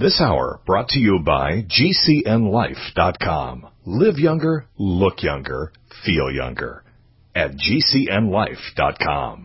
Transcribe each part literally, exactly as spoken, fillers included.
This hour brought to you by G C N life dot com. Live younger, look younger, feel younger at G C N life dot com.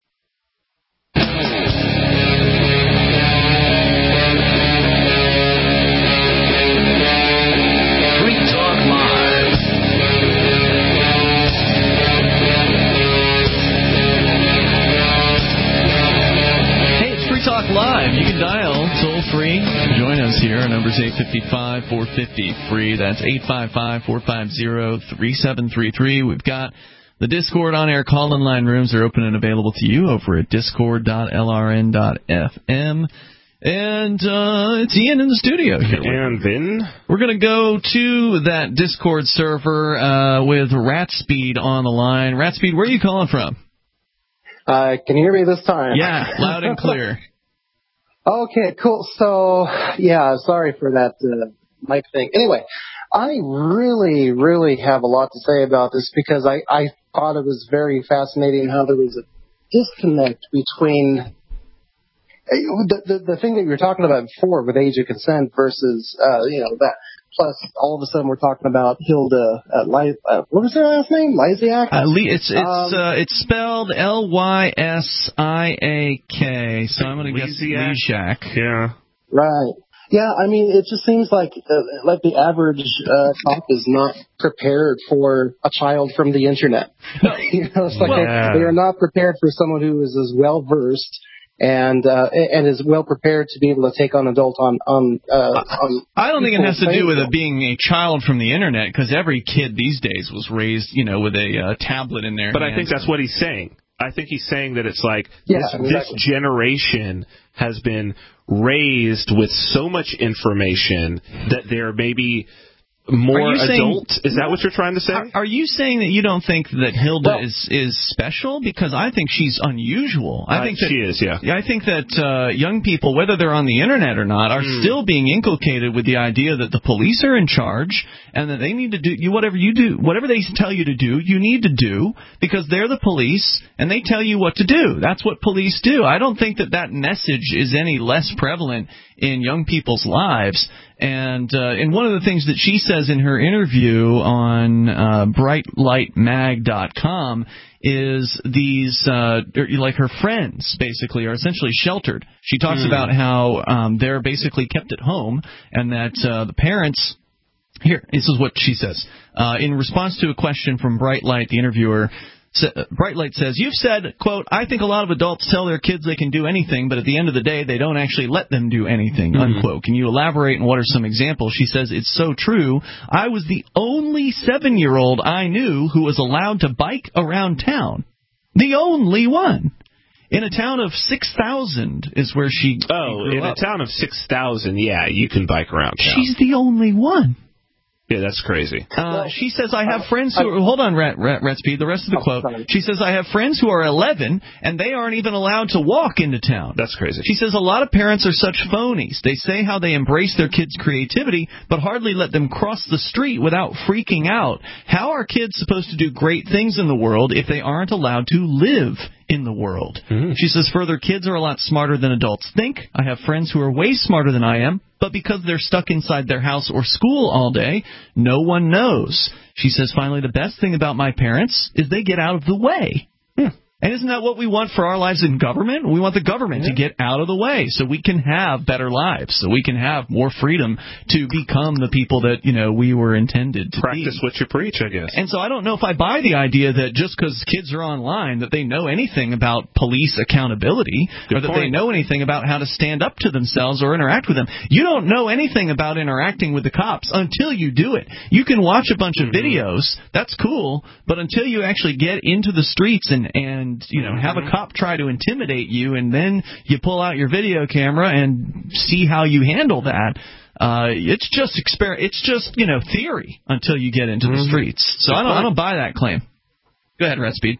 Talk Live. You can dial toll free. Join us here. Our number's eight five five, four five zero, free. That's eight five five, four five zero, three seven three three. We've got the Discord on-air call-in line rooms are open and available to you over at discord dot L R N dot F M. And uh, it's Ian in the studio here. And then we're going to go to that Discord server uh, with Ratspeed on the line. Ratspeed, where are you calling from? Uh, can you hear me this time? Yeah, loud and clear. Okay, cool. So, yeah, sorry for that uh, mic thing. Anyway, I really, really have a lot to say about this because I, I thought it was very fascinating how there was a disconnect between uh, the, the the thing that you were talking about before with age of consent versus, uh, you know, that. Plus, all of a sudden, we're talking about Hilda. Uh, Li- uh, what was her last name? Lysiak? Uh, it's it's um, uh, it's spelled L Y S I A K. So I'm going to guess Lysiak. Yeah. Right. Yeah. I mean, it just seems like uh, like the average uh, cop is not prepared for a child from the internet. you know, it's like well, they, they are not prepared for someone who is as well versed. And uh, and is well prepared to be able to take on adult on on. Uh, on I don't think it has to do with it being a child from the internet, because every kid these days was raised, you know, with a uh, tablet in their But hands. I think that's what he's saying. I think he's saying that it's like yeah, this, exactly. this generation has been raised with so much information that they're maybe more adult. Saying, is that what you're trying to say? Are, are you saying that you don't think that Hilda well, is is special? Because I think she's unusual. I uh, think that, she is, yeah. I think that uh, young people, whether they're on the internet or not, are mm. still being inculcated with the idea that the police are in charge and that they need to do you whatever you do, whatever they tell you to do, you need to do because they're the police and they tell you what to do. That's what police do. I don't think that that message is any less prevalent in young people's lives. And uh, and one of the things that she says in her interview on uh, bright light mag dot com is these, uh, like her friends, basically, are essentially sheltered. She talks mm. about how um, they're basically kept at home and that uh, the parents... Here, this is what she says. Uh, in response to a question from Bright Light, the interviewer... Bright Light says, you've said, quote, I think a lot of adults tell their kids they can do anything, but at the end of the day, they don't actually let them do anything, mm-hmm. unquote. Can you elaborate and what are some examples? She says, it's so true. I was the only seven-year-old I knew who was allowed to bike around town. The only one. In a town of six thousand is where she Oh, in up. a town of six thousand, yeah, you can bike around town. She's the only one. Yeah, that's crazy. Uh, she says, I have friends who are... Hold on, Rat, Rat, Ratspeed, the rest of the quote. She says, I have friends who are eleven, and they aren't even allowed to walk into town. That's crazy. She says, a lot of parents are such phonies. They say how they embrace their kids' creativity, but hardly let them cross the street without freaking out. How are kids supposed to do great things in the world if they aren't allowed to live in the world? Mm-hmm. She says, further, kids are a lot smarter than adults think. I have friends who are way smarter than I am, but because they're stuck inside their house or school all day, no one knows. She says, finally, the best thing about my parents is they get out of the way. Hmm. And isn't that what we want for our lives in government? We want the government yeah. to get out of the way so we can have better lives, so we can have more freedom to become the people that, you know, we were intended to Practice be. what you preach, I guess. And so I don't know if I buy the idea that just because kids are online that they know anything about police accountability Good or that point. they know anything about how to stand up to themselves or interact with them. You don't know anything about interacting with the cops until you do it. You can watch a bunch of mm-hmm. videos. That's cool. But until you actually get into the streets and, and And, you know, have a cop try to intimidate you, and then you pull out your video camera and see how you handle that. Uh, it's just exper- It's just, you know, theory until you get into mm-hmm. the streets. So I don't, I don't buy that claim. Go ahead, Ratspeed.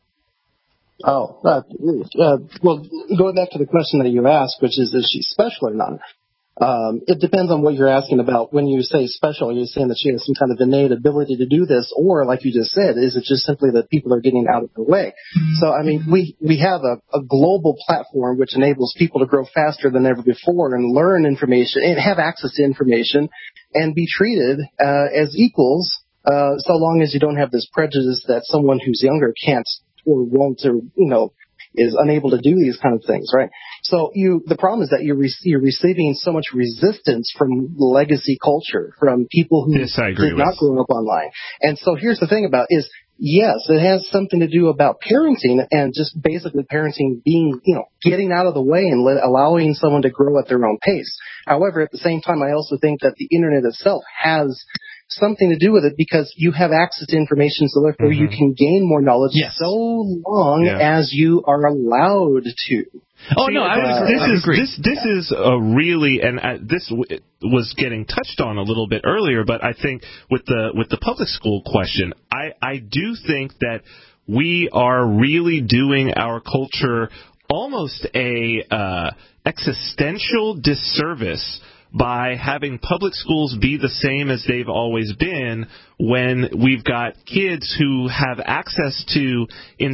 Oh, uh, uh, well, going back to the question that you asked, which is, is she special or not? Um, it depends on what you're asking about. When you say special, are you saying that she has some kind of innate ability to do this? Or, like you just said, is it just simply that people are getting out of the way? So, I mean, we, we have a, a global platform which enables people to grow faster than ever before and learn information and have access to information and be treated uh, as equals, uh, so long as you don't have this prejudice that someone who's younger can't or won't or, you know, is unable to do these kind of things, right? So you, the problem is that you're, re- you're receiving so much resistance from legacy culture, from people who yes, I agree did with. not grow up online. And so here's the thing about is, yes, it has something to do about parenting and just basically parenting being, you know, getting out of the way and let, allowing someone to grow at their own pace. However, at the same time, I also think that the internet itself has something to do with it because you have access to information, so therefore mm-hmm. you can gain more knowledge yes. so long yeah. as you are allowed to. Oh See, no, I uh, would this I is agree. this this is a really and uh, this w- was getting touched on a little bit earlier, but I think with the with the public school question, I I do think that we are really doing our culture almost a uh, existential disservice by having public schools be the same as they've always been when we've got kids who have access to in,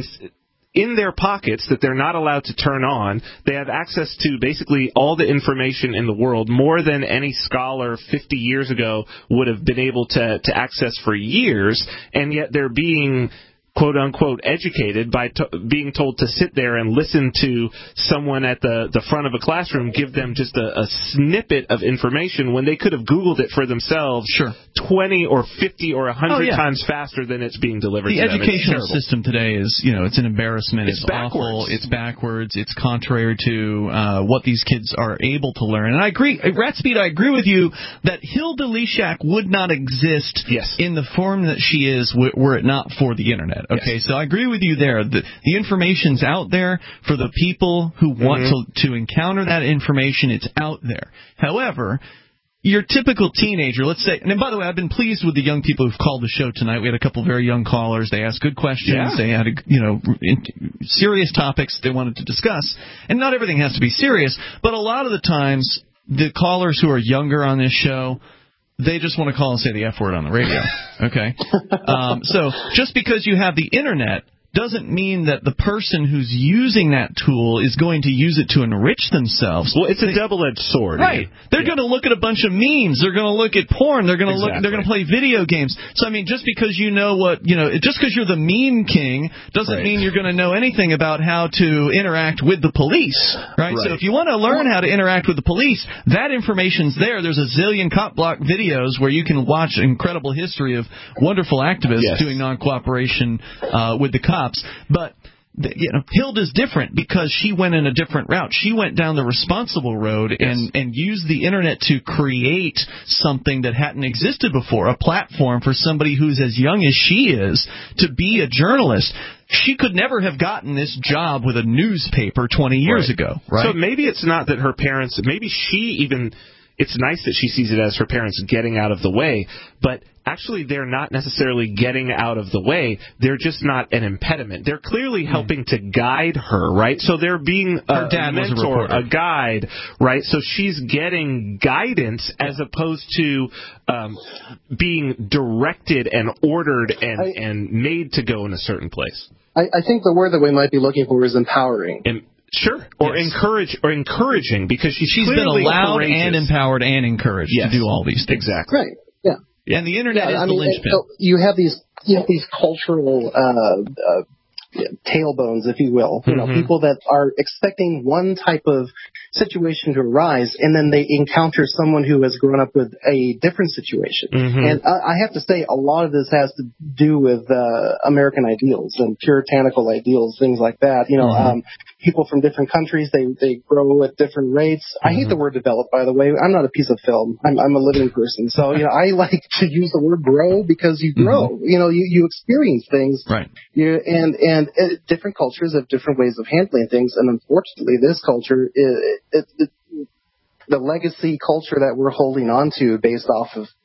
in their pockets that they're not allowed to turn on. They have access to basically all the information in the world, more than any scholar fifty years ago would have been able to, to access for years, and yet they're being quote-unquote educated by t- being told to sit there and listen to someone at the, the front of a classroom give them just a, a snippet of information when they could have Googled it for themselves sure. twenty or fifty or one hundred oh, yeah. times faster than it's being delivered the to them. The educational system today is, you know, it's an embarrassment. It's, it's awful. It's backwards. It's contrary to uh, what these kids are able to learn. And I agree, Ratspeed, I agree with you that Hilda Leshak would not exist yes. in the form that she is were it not for the Internet. Okay, yes. So I agree with you there. The, the information's out there for the people who want mm-hmm. to, to encounter that information. It's out there. However, your typical teenager, let's say, and by the way, I've been pleased with the young people who've called the show tonight. We had a couple very young callers. They asked good questions. Yeah. They had, a, you know, serious topics they wanted to discuss. And not everything has to be serious, but a lot of the times, the callers who are younger on this show, they just want to call and say the F word on the radio, okay? um, so just because you have the Internet doesn't mean that the person who's using that tool is going to use it to enrich themselves. Well, it's a they, double-edged sword. Right. They're yeah. going to look at a bunch of memes. They're going to look at porn. They're going to exactly. look. They're going to play video games. So I mean, just because you know what you know, just because you're the meme king doesn't right. mean you're going to know anything about how to interact with the police. Right. right. So if you want to learn how to interact with the police, that information's there. There's a zillion cop block videos where you can watch incredible history of wonderful activists yes. doing non-cooperation uh, with the cops. But you know, Hilda's different because she went in a different route. She went down the responsible road yes. and, and used the Internet to create something that hadn't existed before, a platform for somebody who's as young as she is to be a journalist. She could never have gotten this job with a newspaper twenty years right. ago. Right? So maybe it's not that her parents, maybe she even, it's nice that she sees it as her parents getting out of the way, but actually they're not necessarily getting out of the way. They're just not an impediment. They're clearly helping mm. to guide her, right? So they're being a, her dad a mentor, was a, a guide, right? So she's getting guidance as opposed to um, being directed and ordered and, I, and made to go in a certain place. I, I think the word that we might be looking for is empowering. And, Sure, or yes. encourage, or encouraging, because she's, she's been allowed courageous. and empowered and encouraged yes. to do all these things. Exactly. Right. Yeah. yeah. And the Internet yeah, is I the mean, linchpin. So you have these, you have these cultural uh, uh, tailbones, if you will. You know, mm-hmm. people that are expecting one type of situation to arise, and then they encounter someone who has grown up with a different situation. Mm-hmm. And I, I have to say, a lot of this has to do with uh, American ideals and puritanical ideals, things like that. You know, mm-hmm. um, people from different countries, they they grow at different rates. Mm-hmm. I hate the word develop, by the way. I'm not a piece of film. I'm, I'm a living person. So, you know, I like to use the word grow because you grow. Mm-hmm. You know, you, you experience things. Right. You, and, and uh, different cultures have different ways of handling things. And unfortunately, this culture, is, it, it, the legacy culture that we're holding on to based off of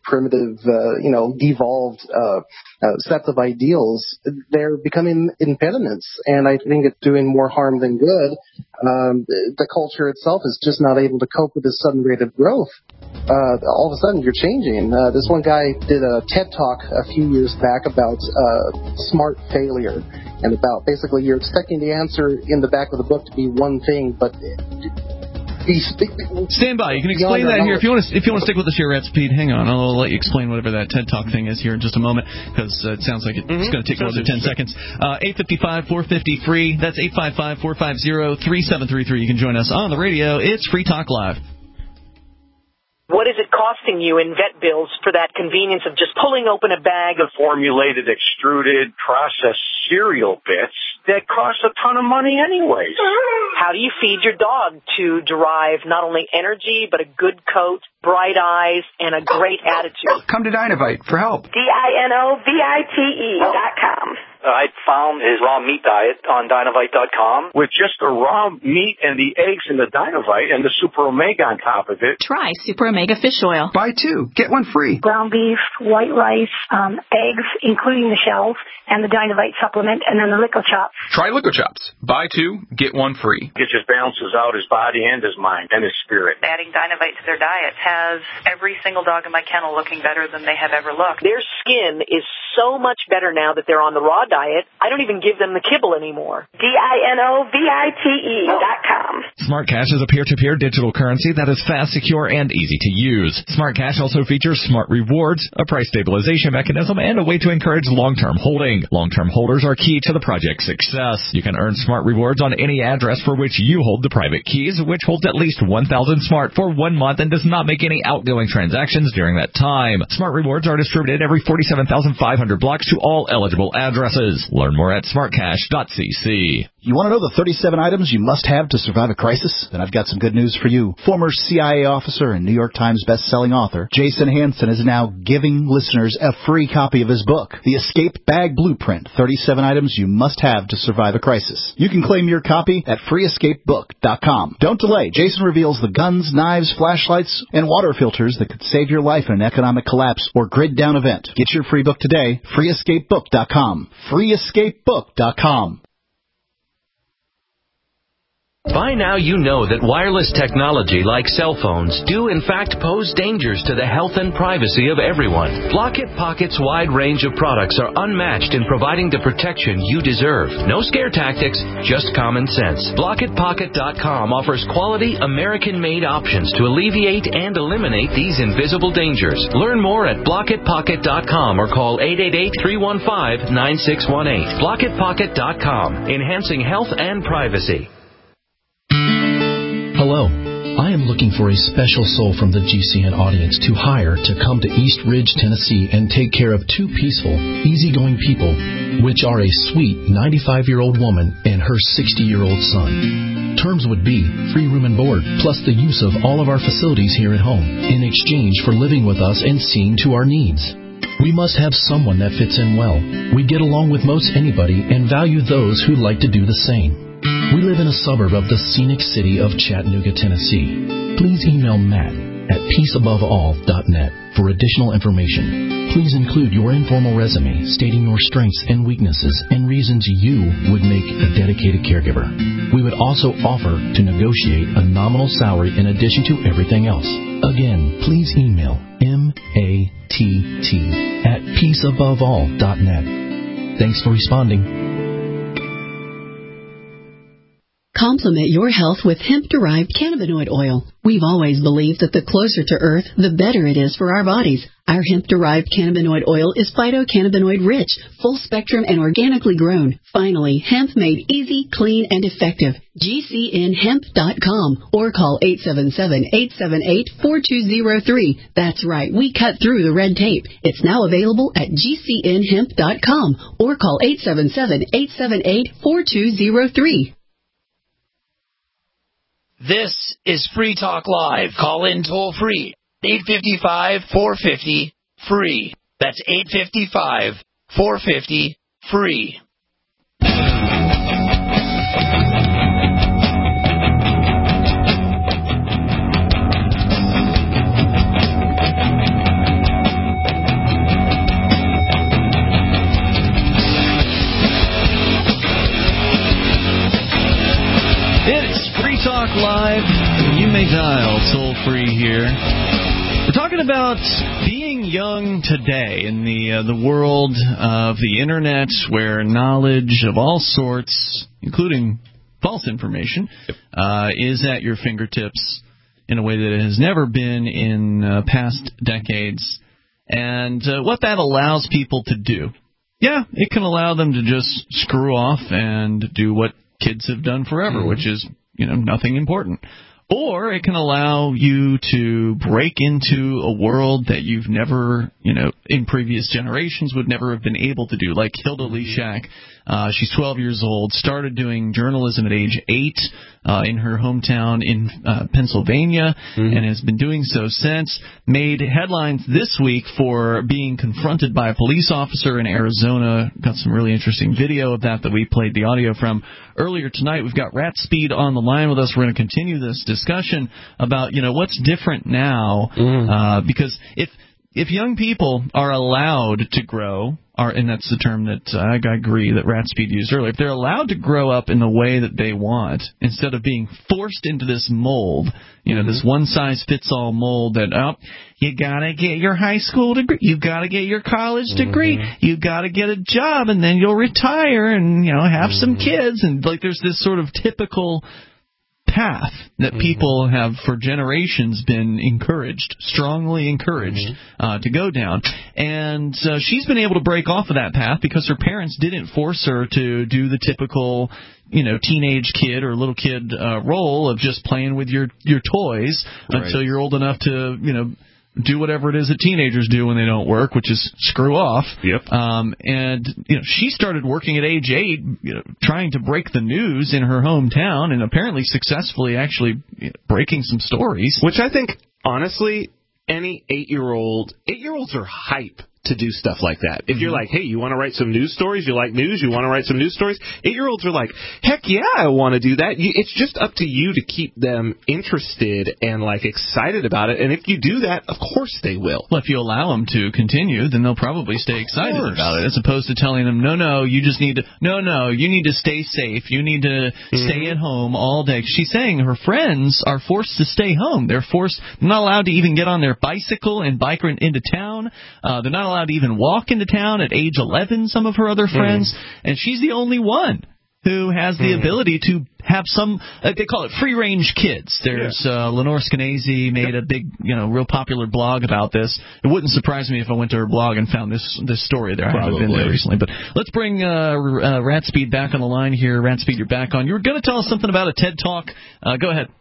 primitive, uh, you know, devolved uh, uh, sets of ideals, they're becoming impediments, and I think it's doing more harm than good. Um, the, the culture itself is just not able to cope with this sudden rate of growth. Uh, all of a sudden, you're changing. Uh, this one guy did a TED Talk a few years back about uh, smart failure, and about basically you're expecting the answer in the back of the book to be one thing, but stand by. You can explain that here if you want to. If you want to stick with us here at Speed, hang on. I'll let you explain whatever that TED Talk thing is here in just a moment, because uh, it sounds like it's mm-hmm. going to take more than ten seconds. Uh, eight five five, four five zero, free. That's eight five five, four five zero, three seven three three. You can join us on the radio. It's Free Talk Live. What is it costing you in vet bills for that convenience of just pulling open a bag of formulated, extruded, processed cereal bits that cost a ton of money anyways? How do you feed your dog to derive not only energy, but a good coat, bright eyes, and a great attitude? Come to Dinovite for help. D I N O V I T E dot com. I found his raw meat diet on Dinovite dot com. With just the raw meat and the eggs and the Dinovite and the Super Omega on top of it. Try Super Omega Fish Oil. Buy two, get one free. Ground beef, white rice, um, eggs, including the shells, and the Dinovite supplement, and then the Lico Chops. Try Lico Chops. Buy two, get one free. It just balances out his body and his mind and his spirit. Adding Dinovite to their diet has every single dog in my kennel looking better than they have ever looked. Their skin is so much better now that they're on the raw diet. I don't even give them the kibble anymore. D I N O V I T E dot com. Smart Cash is a peer-to-peer digital currency that is fast, secure, and easy to use. Smart Cash also features smart rewards, a price stabilization mechanism, and a way to encourage long-term holding. Long-term holders are key to the project's success. You can earn smart rewards on any address for which you hold the private keys, which holds at least one thousand smart for one month and does not make any outgoing transactions during that time. Smart rewards are distributed every forty-seven thousand five hundred blocks to all eligible addresses. Learn more at smart cash dot c c. You want to know the thirty-seven items you must have to survive a crisis? Then I've got some good news for you. Former C I A officer and New York Times best-selling author Jason Hansen is now giving listeners a free copy of his book, The Escape Bag Blueprint, thirty-seven items you must have to survive a crisis. You can claim your copy at free escape book dot com. Don't delay. Jason reveals the guns, knives, flashlights, and water filters that could save your life in an economic collapse or grid-down event. Get your free book today, free escape book dot com. free escape book dot com. By now you know that wireless technology like cell phones do in fact pose dangers to the health and privacy of everyone. Blockit Pocket's wide range of products are unmatched in providing the protection you deserve. No scare tactics, just common sense. Blockit Pocket dot com offers quality American-made options to alleviate and eliminate these invisible dangers. Learn more at Blockit Pocket dot com or call eight eight eight, three one five, nine six one eight. Blockit Pocket dot com, enhancing health and privacy. Hello. I am looking for a special soul from the G C N audience to hire to come to East Ridge, Tennessee and take care of two peaceful, easygoing people, which are a sweet ninety-five-year-old woman and her sixty-year-old son. Terms would be free room and board, plus the use of all of our facilities here at home, in exchange for living with us and seeing to our needs. We must have someone that fits in well. We get along with most anybody and value those who like to do the same. We live in a suburb of the scenic city of Chattanooga, Tennessee. Please email Matt at peace above all dot net for additional information. Please include your informal resume stating your strengths and weaknesses and reasons you would make a dedicated caregiver. We would also offer to negotiate a nominal salary in addition to everything else. Again, please email M A T T at peace above all dot net. Thanks for responding. Complement your health with hemp-derived cannabinoid oil. We've always believed that the closer to Earth, the better it is for our bodies. Our hemp-derived cannabinoid oil is phytocannabinoid-rich, full-spectrum, and organically grown. Finally, hemp made easy, clean, and effective. G C N hemp dot com or call eight seven seven, eight seven eight, four two zero three. That's right, we cut through the red tape. It's now available at G C N hemp dot com or call eight seven seven, eight seven eight, four two zero three. This is Free Talk Live. Call in toll free. eight five five, four five zero, free. That's eight five five, four five zero, free. Talk Live. You may dial toll-free here. We're talking about being young today in the uh, the world of the Internet, where knowledge of all sorts, including false information, uh, is at your fingertips in a way that it has never been in uh, past decades. And uh, what that allows people to do. Yeah, it can allow them to just screw off and do what kids have done forever, mm-hmm. which is, you know, nothing important. Or it can allow you to break into a world that you've never, you know, in previous generations would never have been able to do, like Hilda Leshak. Uh, she's twelve years old, started doing journalism at age eight uh, in her hometown in uh, Pennsylvania, mm-hmm. and has been doing so since. Made headlines this week for being confronted by a police officer in Arizona. Got some really interesting video of that that we played the audio from earlier tonight. We've got Rat Speed on the line with us. We're going to continue this discussion about, you know, what's different now, mm. uh, because if if young people are allowed to grow, are, and that's the term that uh, I agree that Rat Speed used earlier, if they're allowed to grow up in the way that they want, instead of being forced into this mold, you know, mm-hmm. this one-size-fits-all mold that, oh, you got to get your high school degree, you got to get your college degree, mm-hmm. you got to get a job, and then you'll retire and, you know, have mm-hmm. some kids. And, like, there's this sort of typical path that mm-hmm. people have for generations been encouraged, strongly encouraged mm-hmm. uh, to go down. And uh, she's been able to break off of that path because her parents didn't force her to do the typical, you know, teenage kid or little kid uh, role of just playing with your, your toys right. until you're old enough to, you know, do whatever it is that teenagers do when they don't work, which is screw off. Yep. Um, and you know, she started working at age eight, you know, trying to break the news in her hometown, and apparently successfully actually you know, breaking some stories. Which I think, honestly, any eight-year-old, eight-year-olds are hype to do stuff like that. If you're like, hey, you want to write some news stories? You like news? You want to write some news stories? Eight-year-olds are like, heck yeah, I want to do that. You, it's just up to you to keep them interested and, like, excited about it. And if you do that, of course they will. Well, if you allow them to continue, then they'll probably stay excited about it, as opposed to telling them, no, no, you just need to, no, no, you need to stay safe. You need to mm-hmm. stay at home all day. She's saying her friends are forced to stay home. They're forced, they're not allowed to even get on their bicycle and bike into town. Uh, they're not allowed to even walk into town at age eleven, some of her other friends, mm. and she's the only one who has the mm. ability to have some, uh, they call it free-range kids. There's yeah. uh, Lenore Skenazy made a big, you know, real popular blog about this. It wouldn't surprise me if I went to her blog and found this this story there. Probably. I haven't been there recently. But let's bring uh, uh, Rat Speed back on the line here. Rat Speed, you're back on. You were going to tell us something about a TED Talk. Uh, go ahead.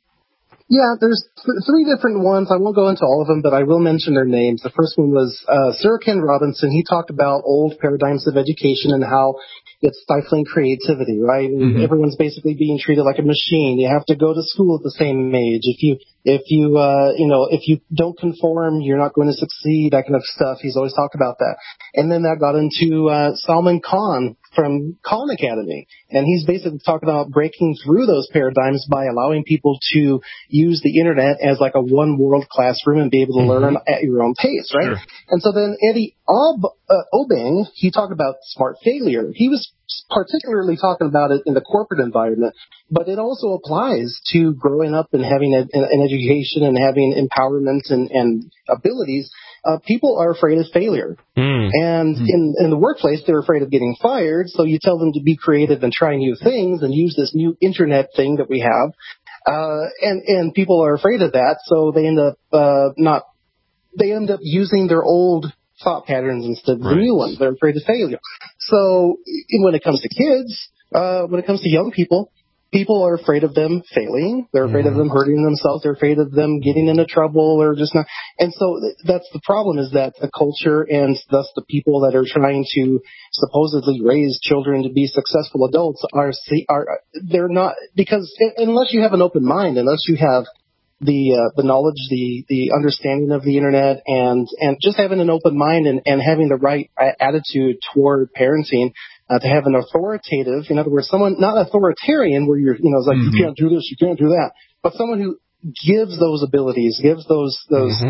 Yeah, there's th- three different ones. I won't go into all of them, but I will mention their names. The first one was uh, Sir Ken Robinson. He talked about old paradigms of education and how it's stifling creativity, right? Mm-hmm. Everyone's basically being treated like a machine. You have to go to school at the same age. If you, if you, uh, you know, if you don't conform, you're not going to succeed, that kind of stuff. He's always talked about that. And then that got into uh, Salman Khan from Khan Academy. And he's basically talking about breaking through those paradigms by allowing people to use the internet as like a one world classroom and be able to mm-hmm. learn at your own pace, right? Sure. And so then Eddie Ob- uh, Obeng, he talked about smart failure. He was particularly talking about it in the corporate environment, but it also applies to growing up and having a, an education and having empowerment and, and abilities. Uh, people are afraid of failure. Mm. And mm. in, in the workplace, they're afraid of getting fired, so you tell them to be creative and try new things and use this new internet thing that we have. Uh, and, and people are afraid of that, so they end up uh, not, they end up using their old thought patterns instead of right. the new ones. They're afraid of failure. So when it comes to kids, uh, when it comes to young people, people are afraid of them failing. They're afraid mm. of them hurting themselves. They're afraid of them getting into trouble or just not. And so that's the problem, is that the culture and thus the people that are trying to supposedly raise children to be successful adults are, are they're not, because unless you have an open mind, unless you have the uh, the knowledge, the the understanding of the internet, and and just having an open mind and, and having the right attitude toward parenting, uh, to have an authoritative, in other words, someone not authoritarian where you're, you know, it's like mm-hmm. you can't do this, you can't do that, but someone who gives those abilities, gives those those mm-hmm.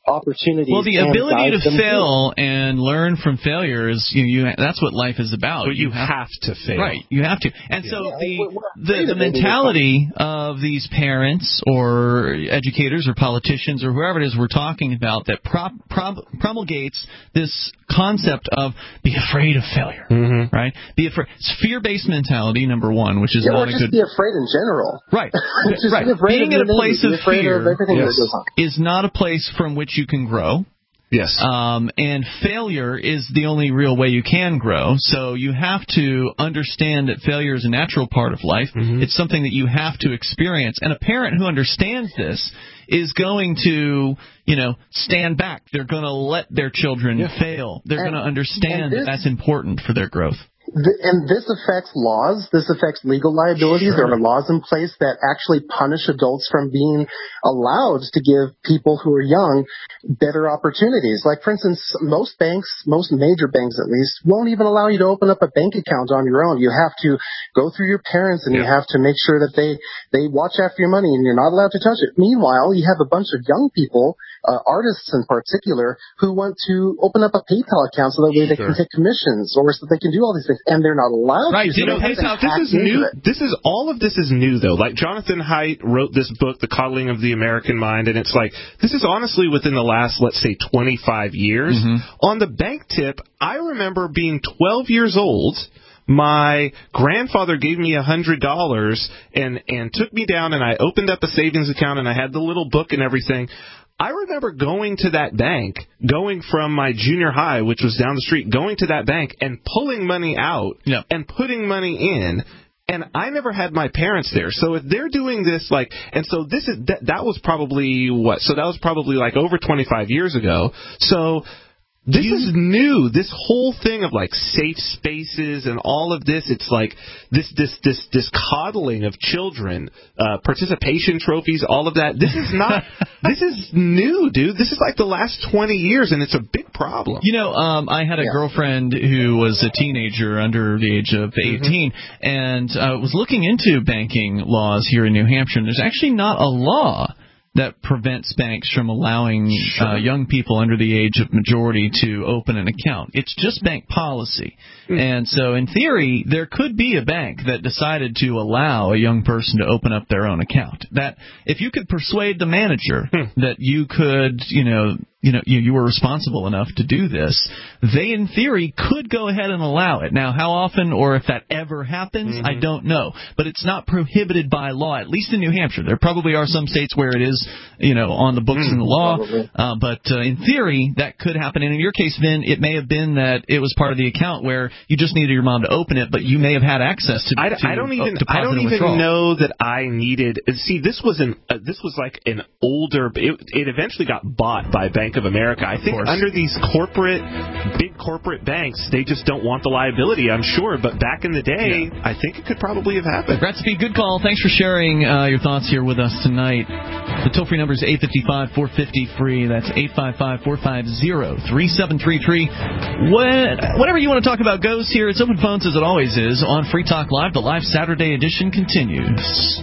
opportunities. Well, the and ability guide to them fail and learn from failure is you, you that's what life is about. But you, you have, have to fail. Right, you have to. And yeah. so yeah, the we're, we're the, the mentality of these parents or educators or politicians or whoever it is we're talking about that prop, prop, promulgates this concept of be afraid of failure, mm-hmm. right? Be afraid. It's fear-based mentality, number one, which is yeah, not or a just good. be afraid in general. Right, just right. Be afraid Being of in a place of fear of yes. that goes on. is not a place from which you can grow. Yes. Um, and failure is the only real way you can grow. So you have to understand that failure is a natural part of life. Mm-hmm. It's something that you have to experience. And a parent who understands this is going to, you know, stand back. They're going to let their children yeah. fail. They're going to understand this, that that's important for their growth. And this affects laws. This affects legal liabilities. Sure. There are laws in place that actually punish adults from being allowed to give people who are young better opportunities. Like, for instance, most banks, most major banks at least, won't even allow you to open up a bank account on your own. You have to go through your parents, and yeah. you have to make sure that they, they watch after your money, and you're not allowed to touch it. Meanwhile, you have a bunch of young people, uh, artists in particular, who want to open up a PayPal account so that way they sure. can take commissions or so they can do all these things. And they're not allowed right. to. So you know, this, this is new. It. This is all of this is new, though. Like Jonathan Haidt wrote this book, The Coddling of the American Mind, and it's like this is honestly within the last, let's say, twenty-five years. Mm-hmm. On the bank tip, I remember being twelve years old. My grandfather gave me a hundred dollars and and took me down, and I opened up a savings account, and I had the little book and everything. I remember going to that bank, going from my junior high, which was down the street, going to that bank and pulling money out yep. and putting money in. And I never had my parents there. So if they're doing this, like, and so this is, that, that was probably what? So that was probably like over twenty-five years ago. So this you, is new. This whole thing of like safe spaces and all of this, it's like this this this this coddling of children, uh, participation trophies, all of that. This is not. This is new, dude. This is like the last twenty years, and it's a big problem. You know, um, I had a yeah. girlfriend who was a teenager under the age of eighteen, mm-hmm. and uh, was looking into banking laws here in New Hampshire. And there's actually not a law that prevents banks from allowing sure. uh, young people under the age of majority to open an account. It's just bank policy. Mm. And so, in theory, there could be a bank that decided to allow a young person to open up their own account. That if you could persuade the manager mm. that you could, you know, you know, you, you were responsible enough to do this, they, in theory, could go ahead and allow it. Now, how often or if that ever happens, mm-hmm. I don't know. But it's not prohibited by law, at least in New Hampshire. There probably are some states where it is, you know, on the books mm, in the law. Uh, but uh, in theory, that could happen. And in your case, Vin, it may have been that it was part of the account where you just needed your mom to open it, but you may have had access to. I, to I don't even. Uh, I don't even withdrawal. know that I needed. See, this was an. Uh, this was like an older. It, it eventually got bought by Bank of America. I think under these corporate, big corporate banks, they just don't want the liability, I'm sure. But back in the day, yeah. I think it could probably have happened. Recipe, good call. Thanks for sharing uh, your thoughts here with us tonight. The toll-free number is eight five five, four five zero, free. That's eight five five, four five zero, three seven three three. Whatever you want to talk about goes here. It's open phones as it always is on Free Talk Live. The live Saturday edition continues.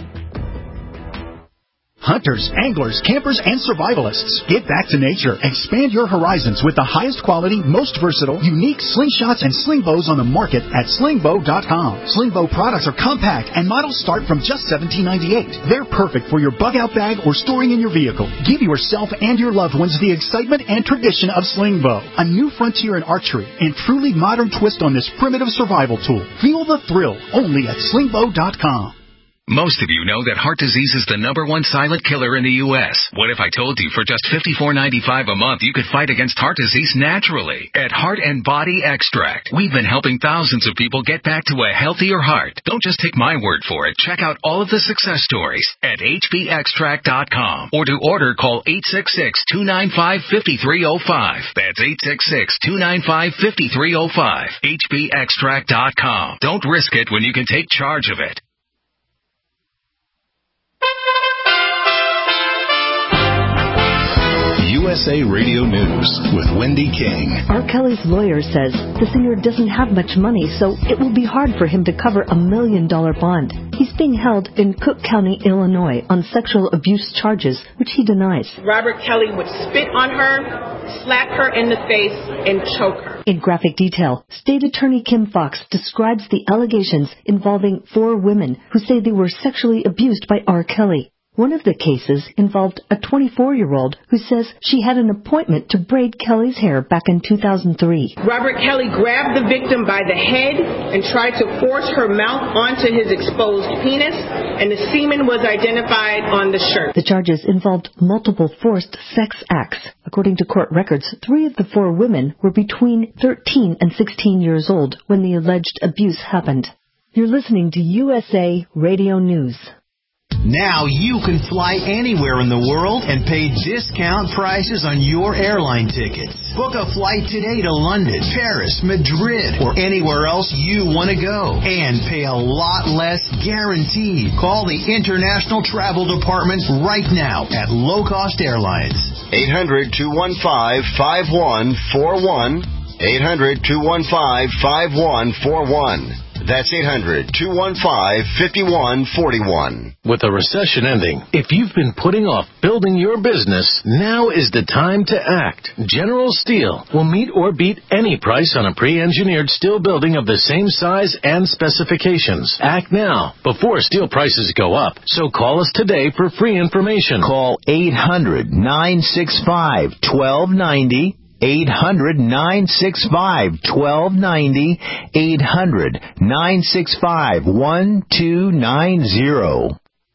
Hunters, anglers, campers, and survivalists. Get back to nature. Expand your horizons with the highest quality, most versatile, unique slingshots and sling bows on the market at sling bow dot com. Sling bow products are compact and models start from just seventeen ninety-eight. They're perfect for your bug-out bag or storing in your vehicle. Give yourself and your loved ones the excitement and tradition of sling bow, a new frontier in archery and truly modern twist on this primitive survival tool. Feel the thrill only at sling bow dot com. Most of you know that heart disease is the number one silent killer in the U S What if I told you for just fifty-four ninety-five a month you could fight against heart disease naturally? At Heart and Body Extract, we've been helping thousands of people get back to a healthier heart. Don't just take my word for it. Check out all of the success stories at H B extract dot com. Or to order, call eight six six, two nine five, five three zero five. That's eight six six, two nine five, five three zero five. H B extract dot com. Don't risk it when you can take charge of it. U S S A Radio News with Wendy King. R. Kelly's lawyer says the singer doesn't have much money, so it will be hard for him to cover a million dollar bond. He's being held in Cook County, Illinois, on sexual abuse charges, which he denies. Robert Kelly would spit on her, slap her in the face, and choke her. In graphic detail, State Attorney Kim Fox describes the allegations involving four women who say they were sexually abused by R. Kelly. One of the cases involved a twenty-four-year-old who says she had an appointment to braid Kelly's hair back in two thousand three. Robert Kelly grabbed the victim by the head and tried to force her mouth onto his exposed penis, and the semen was identified on the shirt. The charges involved multiple forced sex acts. According to court records, three of the four women were between thirteen and sixteen years old when the alleged abuse happened. You're listening to U S A Radio News. Now you can fly anywhere in the world and pay discount prices on your airline tickets. Book a flight today to London, Paris, Madrid, or anywhere else you want to go. And pay a lot less guaranteed. Call the International Travel Department right now at Low Cost Airlines. eight hundred, two one five, five one four one. eight hundred, two one five, five one four one. That's eight hundred, two one five, five one four one. With a recession ending, if you've been putting off building your business, now is the time to act. General Steel will meet or beat any price on a pre-engineered steel building of the same size and specifications. Act now, before steel prices go up. So call us today for free information. Call eight hundred, nine six five, one two nine zero. eight hundred, nine six five, one two nine zero. eight hundred, nine six five, one two nine zero.